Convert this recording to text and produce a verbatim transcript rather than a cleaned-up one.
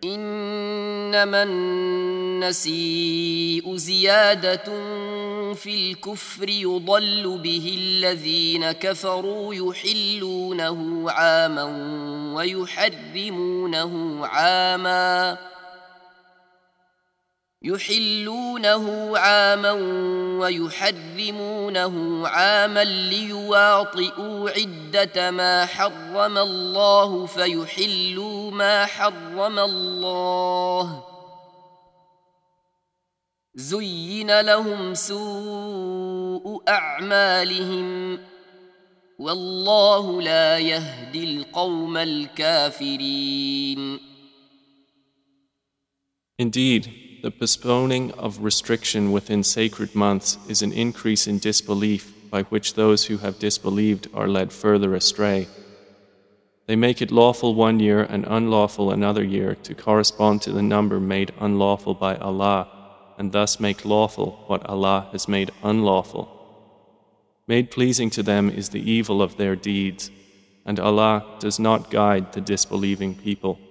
إنما النسيء زيادة في الكفر يضل به الذين كفروا يحلونه عاما ويحرمونه عاما يحلونه عاما ويحرمونه عاما ليواطئوا عدة ما حرم الله فيحلوا ما حرم الله زين لهم سوء أعمالهم والله لا يهدي القوم الكافرين. Indeed, the postponing of restriction within sacred months is an increase in disbelief by which those who have disbelieved are led further astray. They make it lawful one year and unlawful another year to correspond to the number made unlawful by Allah, and thus make lawful what Allah has made unlawful. Made pleasing to them is the evil of their deeds, and Allah does not guide the disbelieving people.